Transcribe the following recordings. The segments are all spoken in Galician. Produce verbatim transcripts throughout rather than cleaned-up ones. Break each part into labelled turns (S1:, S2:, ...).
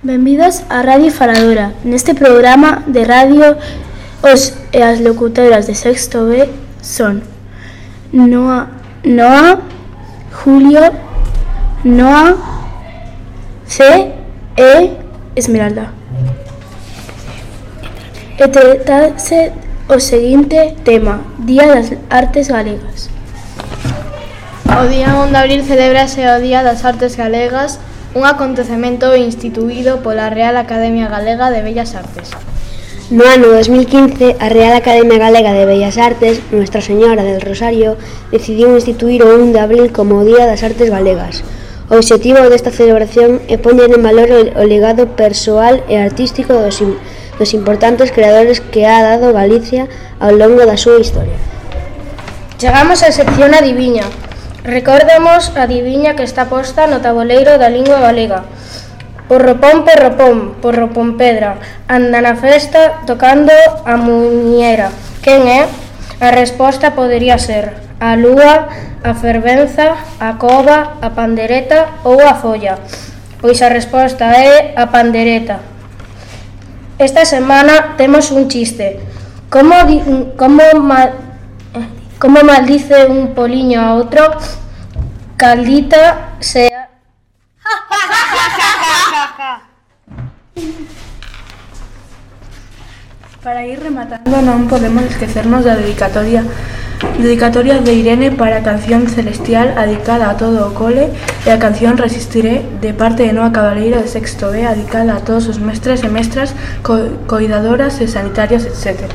S1: Benvidos á Radio Faladora. Neste programa de radio, os e as locutoras de sexto B son Noa, Noa, Julio, Noa, C e Esmeralda. E tratase o seguinte tema: Día das Artes Galegas.
S2: O día onde de abril celébrase o Día das Artes Galegas, un acontecemento instituído pola Real Academia Galega de Bellas Artes.
S3: No ano dos mil quince, a Real Academia Galega de Bellas Artes, Nuestra Señora del Rosario, decidiu instituir o un de abril como o Día das Artes Galegas. O obxectivo desta celebración é poñer en valor o legado persoal e artístico dos, dos importantes creadores que ha dado Galicia ao longo da súa historia.
S2: Chegamos á sección adiviña. Recordamos a adiviña que está posta no taboleiro da lingua galega. Porropón, porropón, porropón pedra, anda na festa tocando a muñeira. Quen é? A resposta podería ser a lúa, a fervenza, a cova, a pandereta ou a folla. Pois a resposta é a pandereta. Esta semana temos un chiste. Como, como, mal, como maldice un poliño a outro? Caldita sea...
S4: Para ir rematando, non podemos esquecernos da dedicatoria dedicatoria de Irene para a canción Celestial adicada a todo o cole e a canción Resistiré de parte de Noa Cabaleira de sexto B adicada a todos os mestres e mestras, co coidadoras e sanitarias, etcétera.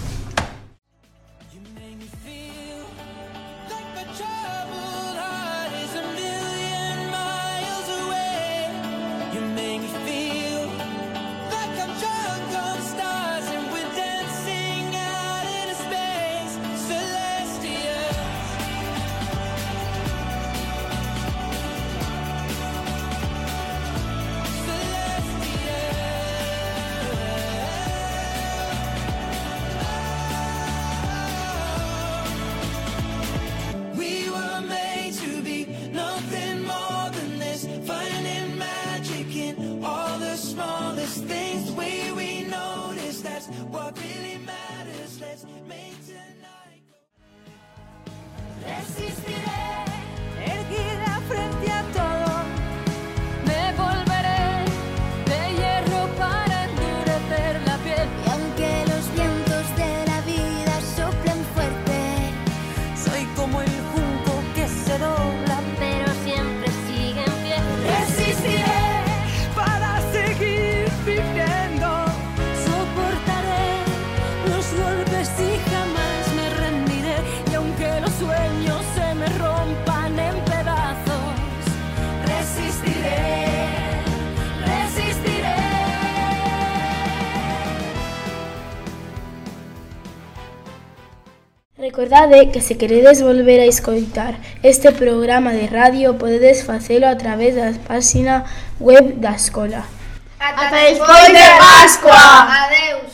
S1: Recordade que se queredes volver a escoitar este programa de radio podedes facelo a través da páxina web da escola.
S5: Ata despois de Pascua! Adeus!